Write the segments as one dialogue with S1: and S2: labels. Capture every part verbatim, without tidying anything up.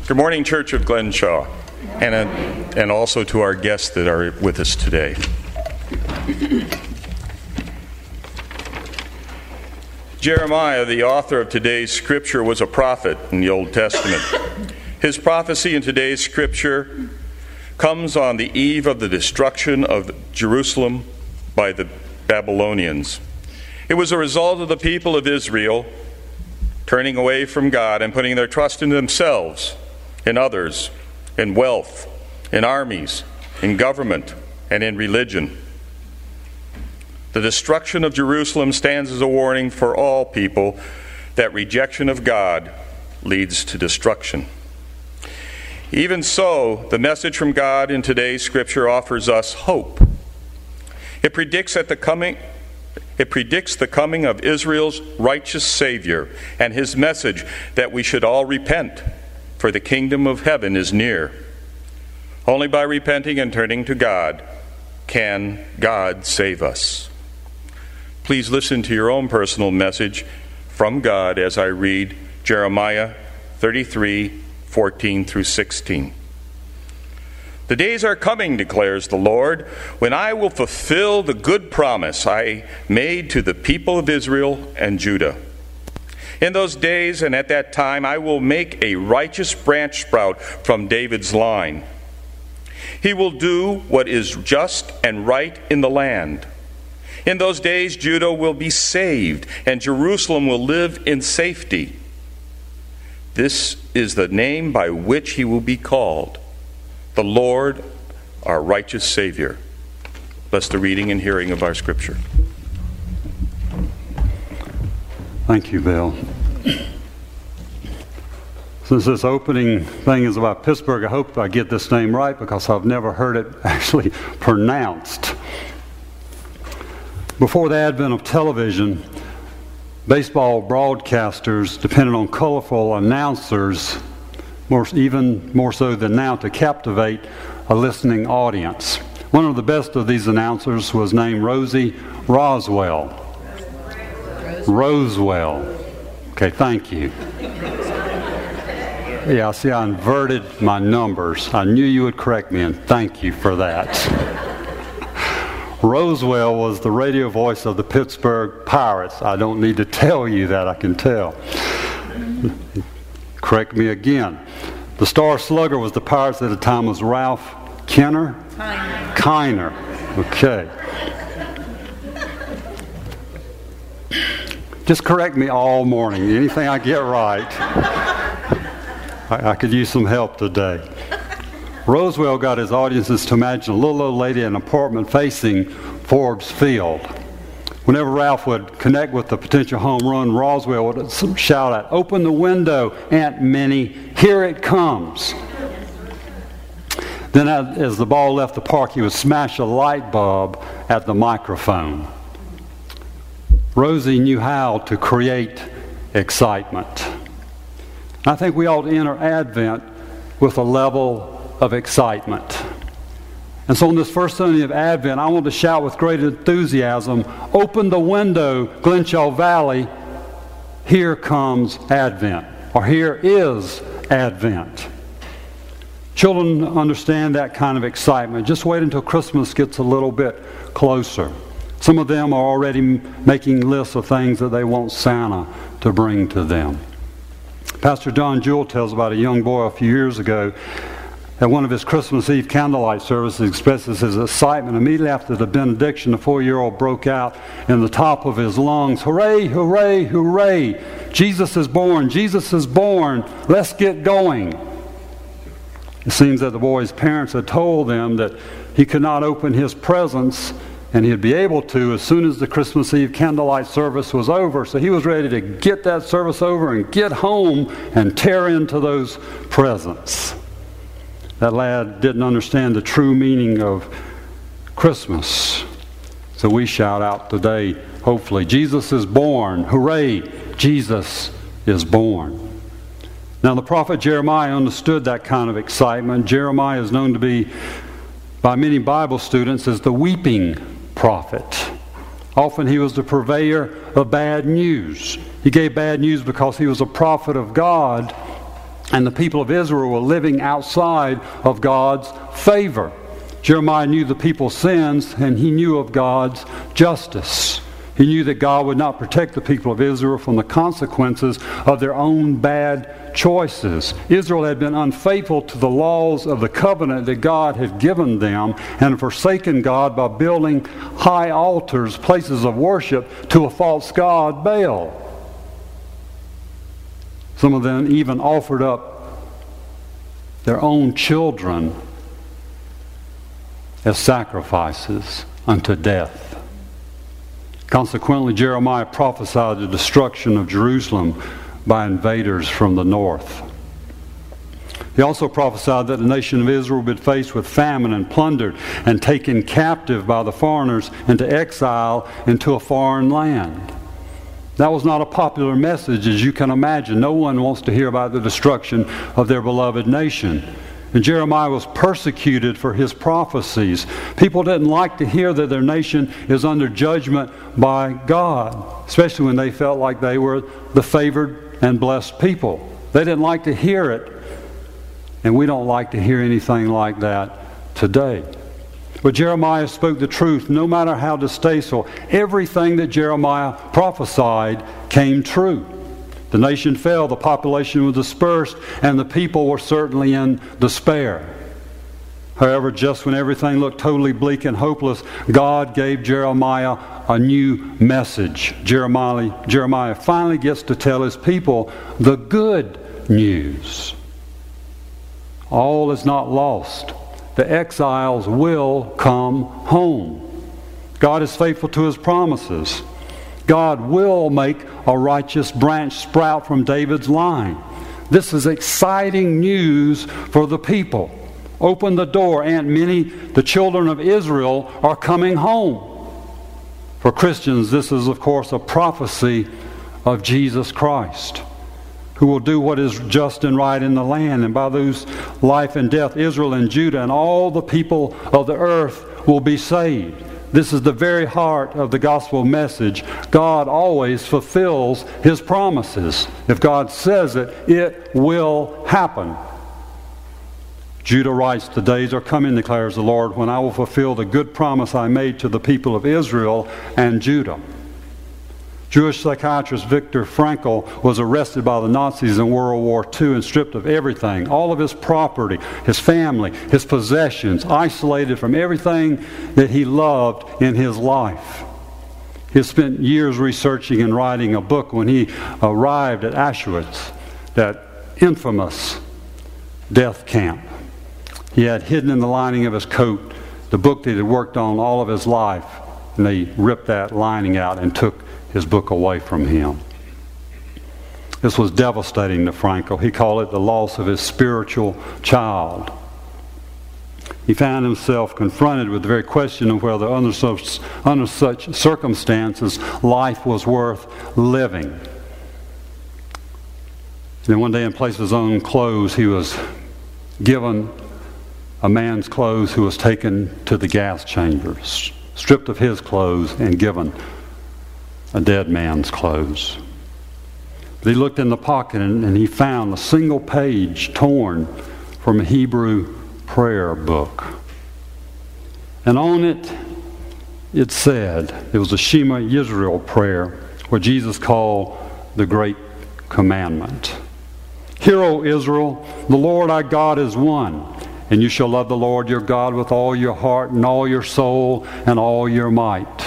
S1: Good morning, Church of Glenshaw, and, uh, and also to our guests that are with us today. Jeremiah, the author of today's scripture, was a prophet in the Old Testament. His prophecy in today's scripture comes on the eve of the destruction of Jerusalem by the Babylonians. It was a result of the people of Israel turning away from God and putting their trust in themselves, in others, in wealth, in armies, in government, and in religion. The destruction of Jerusalem stands as a warning for all people that rejection of God leads to destruction. Even so, the message from God in today's scripture offers us hope. It predicts that the coming It predicts the coming of Israel's righteous Savior and his message that we should all repent, for the kingdom of heaven is near. Only by repenting and turning to God can God save us. Please listen to your own personal message from God as I read Jeremiah thirty-three, fourteen through sixteen. The days are coming, declares the Lord, when I will fulfill the good promise I made to the people of Israel and Judah. In those days and at that time, I will make a righteous branch sprout from David's line. He will do what is just and right in the land. In those days, Judah will be saved, and Jerusalem will live in safety. This is the name by which he will be called, the Lord, our righteous Savior. Bless the reading and hearing of our scripture.
S2: Thank you, Bill. Since this opening thing is about Pittsburgh, I hope I get this name right because I've never heard it actually pronounced. Before the advent of television, baseball broadcasters depended on colorful announcers, more, even more so than now, to captivate a listening audience. One of the best of these announcers was named Rosie Roswell. Roswell. Okay, thank you. Yeah, see, I inverted my numbers. I knew you would correct me, and thank you for that. Roswell was the radio voice of the Pittsburgh Pirates. I don't need to tell you that, I can tell. Correct me again. The star slugger was the Pirates at the time was Ralph Kiner? Kiner. Kiner. Okay. Just correct me all morning. Anything I get right, I, I could use some help today. Roswell got his audiences to imagine a little old lady in an apartment facing Forbes Field. Whenever Ralph would connect with the potential home run, Roswell would shout out, "Open the window, Aunt Minnie, here it comes." Then as the ball left the park, he would smash a light bulb at the microphone. Rosie knew how to create excitement. I think we ought to enter Advent with a level of excitement. And so on this first Sunday of Advent, I want to shout with great enthusiasm, "Open the window, Glenshaw Valley, here comes Advent," or "here is Advent." Children understand that kind of excitement. Just wait until Christmas gets a little bit closer. Some of them are already making lists of things that they want Santa to bring to them. Pastor Don Jewell tells about a young boy a few years ago at one of his Christmas Eve candlelight services, expresses his excitement. Immediately after the benediction, the four-year-old broke out in the top of his lungs, "Hooray, hooray, hooray! Jesus is born, Jesus is born, let's get going." It seems that the boy's parents had told them that he could not open his presents, and he'd be able to as soon as the Christmas Eve candlelight service was over. So he was ready to get that service over and get home and tear into those presents. That lad didn't understand the true meaning of Christmas. So we shout out today, hopefully, "Jesus is born. Hooray, Jesus is born." Now the prophet Jeremiah understood that kind of excitement. Jeremiah is known to be, by many Bible students, as the weeping prophet. Often he was the purveyor of bad news. He gave bad news because he was a prophet of God, and the people of Israel were living outside of God's favor. Jeremiah knew the people's sins, and he knew of God's justice. He knew that God would not protect the people of Israel from the consequences of their own bad choices. Israel had been unfaithful to the laws of the covenant that God had given them and forsaken God by building high altars, places of worship, to a false god, Baal. Some of them even offered up their own children as sacrifices unto death. Consequently, Jeremiah prophesied the destruction of Jerusalem by invaders from the north. He also prophesied that the nation of Israel would be faced with famine and plundered and taken captive by the foreigners into exile into a foreign land. That was not a popular message, as you can imagine. No one wants to hear about the destruction of their beloved nation. And Jeremiah was persecuted for his prophecies. People didn't like to hear that their nation is under judgment by God, especially when they felt like they were the favored and blessed people. They didn't like to hear it, and we don't like to hear anything like that today. But Jeremiah spoke the truth, no matter how distasteful. Everything that Jeremiah prophesied came true. The nation fell, the population was dispersed, and the people were certainly in despair. However, just when everything looked totally bleak and hopeless, God gave Jeremiah a new message. Jeremiah, Jeremiah finally gets to tell his people the good news. All is not lost. The exiles will come home. God is faithful to His promises. God will make a righteous branch sprout from David's line. This is exciting news for the people. Open the door, and many, the children of Israel, are coming home. For Christians, this is, of course, a prophecy of Jesus Christ, who will do what is just and right in the land. And by whose life and death, Israel and Judah and all the people of the earth will be saved. This is the very heart of the gospel message. God always fulfills His promises. If God says it, it will happen. Judah writes, "The days are coming, declares the Lord, when I will fulfill the good promise I made to the people of Israel and Judah." Jewish psychiatrist Viktor Frankl was arrested by the Nazis in World War Two and stripped of everything, all of his property, his family, his possessions, isolated from everything that he loved in his life. He spent years researching and writing a book when he arrived at Auschwitz, that infamous death camp. He had hidden in the lining of his coat the book that he had worked on all of his life, and they ripped that lining out and took his book away from him. This was devastating to Frankl. He called it the loss of his spiritual child. He found himself confronted with the very question of whether under such, under such circumstances life was worth living. And then one day, in place of his own clothes, he was given a man's clothes who was taken to the gas chambers, stripped of his clothes and given a dead man's clothes. But he looked in the pocket and, and he found a single page torn from a Hebrew prayer book. And on it, it said, it was a Shema Yisrael prayer, what Jesus called the Great Commandment. "Hear, O Israel, the Lord our God is one, and you shall love the Lord your God with all your heart and all your soul and all your might."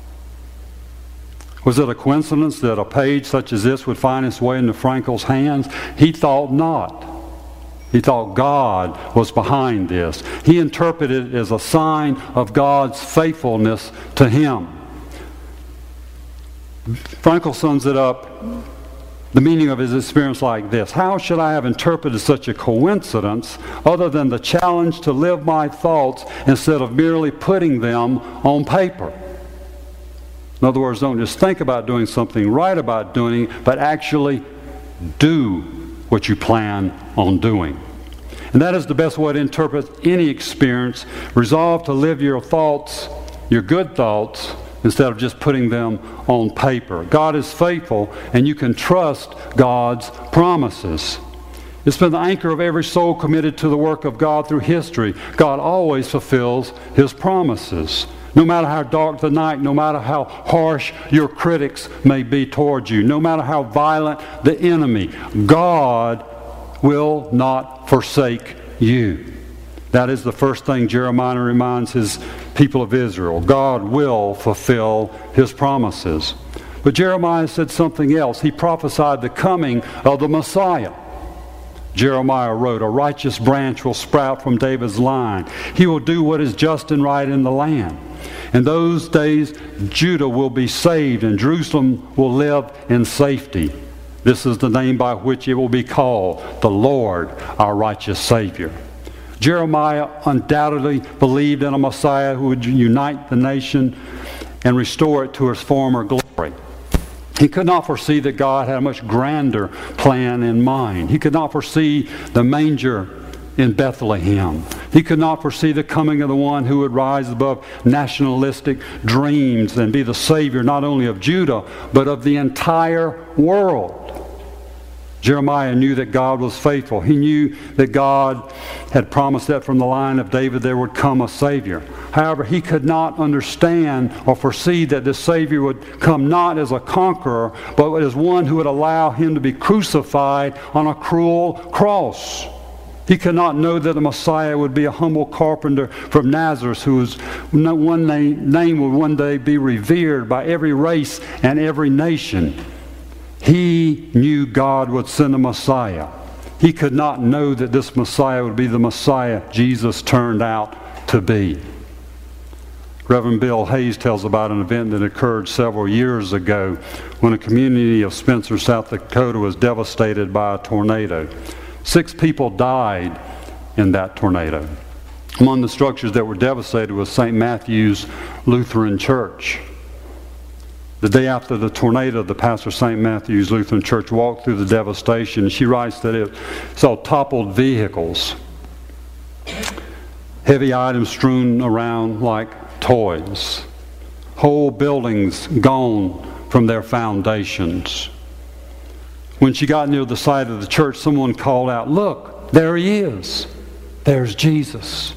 S2: Was it a coincidence that a page such as this would find its way into Frankl's hands? He thought not. He thought God was behind this. He interpreted it as a sign of God's faithfulness to him. Frankl sums it up, the meaning of his experience, like this: "How should I have interpreted such a coincidence other than the challenge to live my thoughts instead of merely putting them on paper?" In other words, don't just think about doing something, write about doing it, but actually do what you plan on doing. And that is the best way to interpret any experience. Resolve to live your thoughts, your good thoughts, instead of just putting them on paper. God is faithful, and you can trust God's promises. It's been the anchor of every soul committed to the work of God through history. God always fulfills His promises. No matter how dark the night, no matter how harsh your critics may be towards you, no matter how violent the enemy, God will not forsake you. That is the first thing Jeremiah reminds his people of Israel. God will fulfill His promises. But Jeremiah said something else. He prophesied the coming of the Messiah. Jeremiah wrote, "A righteous branch will sprout from David's line. He will do what is just and right in the land. In those days, Judah will be saved and Jerusalem will live in safety. This is the name by which it will be called, the Lord, our righteous Savior." Jeremiah undoubtedly believed in a Messiah who would unite the nation and restore it to its former glory. He could not foresee that God had a much grander plan in mind. He could not foresee the manger in Bethlehem. He could not foresee the coming of the one who would rise above nationalistic dreams and be the Savior not only of Judah, but of the entire world. Jeremiah knew that God was faithful. He knew that God had promised that from the line of David there would come a Savior. However, he could not understand or foresee that this Savior would come not as a conqueror, but as one who would allow Him to be crucified on a cruel cross. He could not know that the Messiah would be a humble carpenter from Nazareth whose one name would one day be revered by every race and every nation. He knew God would send a Messiah. He could not know that this Messiah would be the Messiah Jesus turned out to be. Reverend Bill Hayes tells about an event that occurred several years ago when a community of Spencer, South Dakota was devastated by a tornado. Six people died in that tornado. Among the structures that were devastated was Saint Matthew's Lutheran Church. The day after the tornado, the pastor of Saint Matthew's Lutheran Church walked through the devastation. She writes that it saw toppled vehicles, heavy items strewn around like toys, whole buildings gone from their foundations. When she got near the site of the church, someone called out, "Look, there He is. There's Jesus."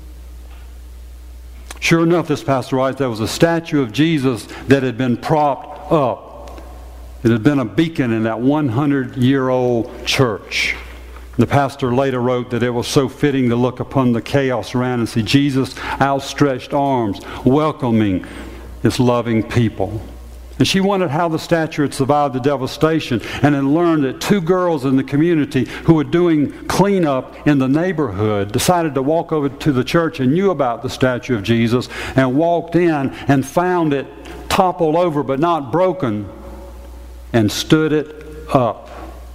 S2: Sure enough, this pastor writes, there was a statue of Jesus that had been propped up. It had been a beacon in that hundred-year-old church. The pastor later wrote that it was so fitting to look upon the chaos around and see Jesus' outstretched arms welcoming His loving people. And she wondered how the statue had survived the devastation, and had learned that two girls in the community who were doing cleanup in the neighborhood decided to walk over to the church and knew about the statue of Jesus and walked in and found it toppled over but not broken and stood it up.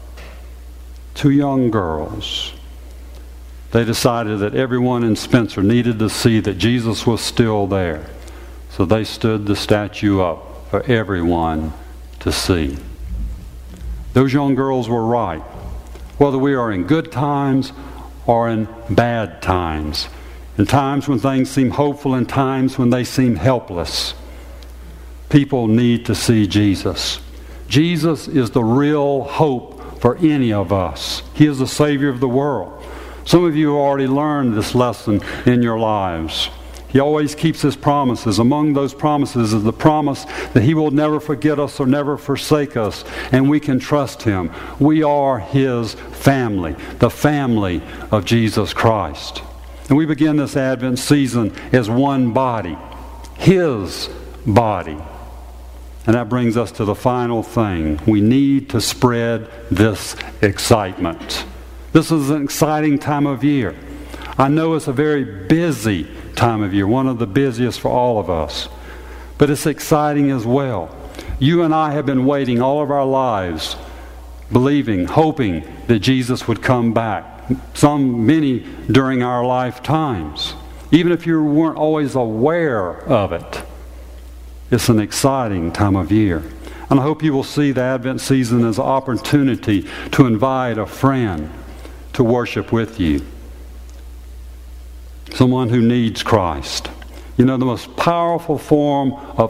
S2: Two young girls. They decided that everyone in Spencer needed to see that Jesus was still there. So they stood the statue up for everyone to see. Those young girls were right. Whether we are in good times or in bad times, in times when things seem hopeful and times when they seem helpless, people need to see Jesus. Jesus is the real hope for any of us. He is the Savior of the world. Some of you have already learned this lesson in your lives. He always keeps His promises. Among those promises is the promise that He will never forget us or never forsake us, and we can trust Him. We are His family, the family of Jesus Christ. And we begin this Advent season as one body, His body. And that brings us to the final thing. We need to spread this excitement. This is an exciting time of year. I know it's a very busy time of year, one of the busiest for all of us. But it's exciting as well. You and I have been waiting all of our lives, believing, hoping that Jesus would come back. Some, many during our lifetimes. Even if you weren't always aware of it. It's an exciting time of year. And I hope you will see the Advent season as an opportunity to invite a friend to worship with you. Someone who needs Christ. You know, the most powerful form of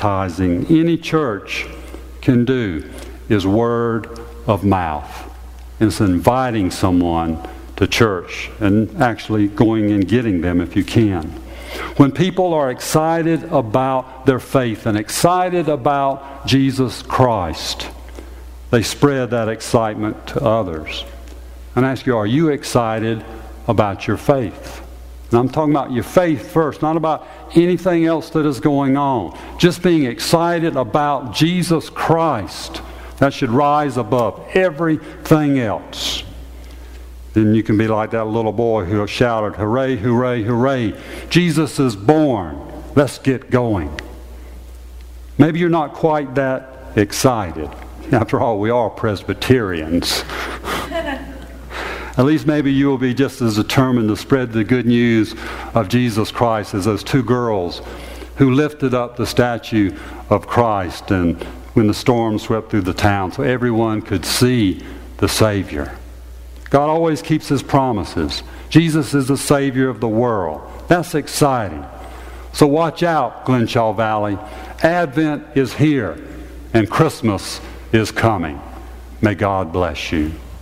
S2: advertising any church can do is word of mouth. and it's inviting someone to church and actually going and getting them if you can. When people are excited about their faith and excited about Jesus Christ, they spread that excitement to others. And I ask you, are you excited about your faith? And I'm talking about your faith first, not about anything else that is going on. Just being excited about Jesus Christ. That should rise above everything else. Then you can be like that little boy who shouted, "Hooray, hooray, hooray. Jesus is born. Let's get going." Maybe you're not quite that excited. After all, we are Presbyterians. At least maybe you will be just as determined to spread the good news of Jesus Christ as those two girls who lifted up the statue of Christ and when the storm swept through the town so everyone could see the Savior. God always keeps His promises. Jesus is the Savior of the world. That's exciting. So watch out, Glenshaw Valley. Advent is here and Christmas is coming. May God bless you.